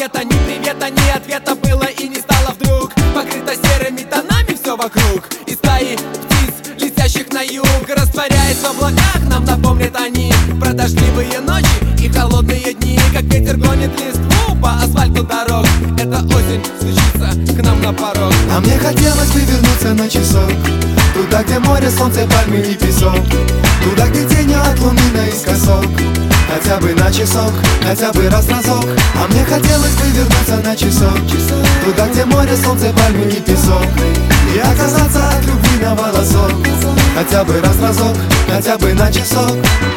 где-то ни привета, ни ответа было и не стало вдруг. Покрыто серыми тонами все вокруг, и стаи птиц, летящих на юг, растворяясь в облаках, нам напомнят они про дождливые ночи и холодные дни. Как ветер гонит листву по асфальту дорог, эта осень стучится к нам на порог. А мне хотелось бы вернуться на часок, туда, где море, солнце, пальмы и песок, туда, где тени от луны наискосок. Хотя бы на часок, хотя бы раз-разок. А мне хотелось бы вернуться на часок, туда, где море, солнце, пальмы и песок, и оказаться от любви на волосок. Хотя бы раз-разок, хотя бы на часок.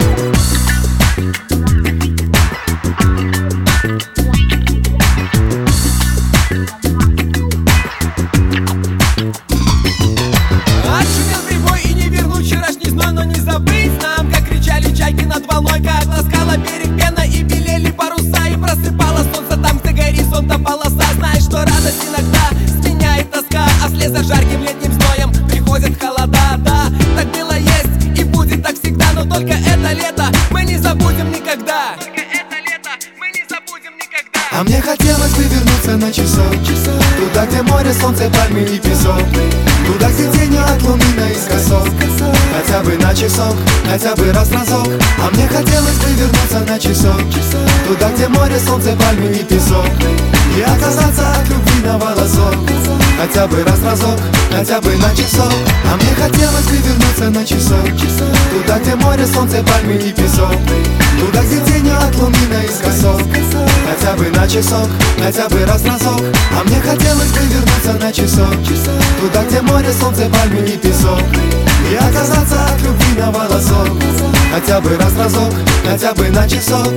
Отшумел прибой и не вернуть вчерашний зной, но не забыть нам, как кричали чайки над волной, как ласкала берег пена и белели паруса, и просыпало солнце там, где горизонта полоса. Знаешь, что радость иногда сменяет тоска, а вслед за жарким летним зноем приходят холода. Да, так было, есть и будет так всегда, но только это лето мы не забудем никогда. Только это лето мы не забудем никогда. А мне хотелось бы вернуться на часок, туда, где море, солнце, пальмы и песок, туда, где тени от луны наискосок. Хотя бы на часок, хотя бы раз-разок. А мне хотелось бы вернуться на часок, туда, где море, солнце, пальмы и песок, и оказаться от любви на волосок. Хотя бы раз-разок, хотя бы на часок. А мне хотелось бы вернуться на часок, туда, где море, солнце, пальмы и песок, туда, где тени от луны наискосок. Хотя бы на часок, хотя бы раз-разок. А мне хотелось бы вернуться на часок, туда, где море, солнце, пальмы и песок, и оказаться от любви на волосок. Хотя бы раз-разок, хотя бы на часок.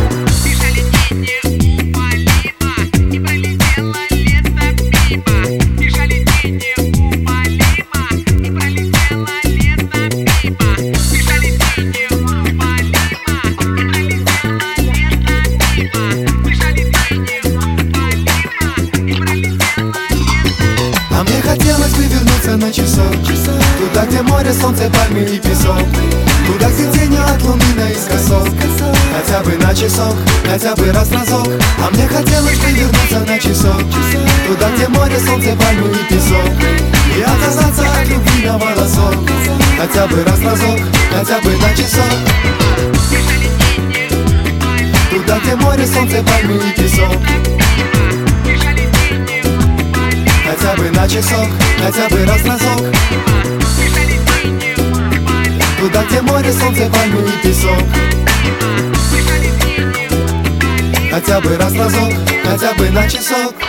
А мне хотелось бы вернуться на часок, туда, где море, солнце, пальмы и песок, туда, где тени от луны наискосок. Хотя бы на часок, хотя бы раз-разок. А мне хотелось бы вернуться на часок, туда, где море, солнце, пальмы и песок, и оказаться от любви на волосок. Хотя бы раз-разок, хотя бы на часок. Туда, где море, солнце, пальмы и песок, хотя бы на часок, хотя бы раз-разок. Туда, где море, солнце, пальмы и песок, хотя бы раз-разок, хотя бы на часок.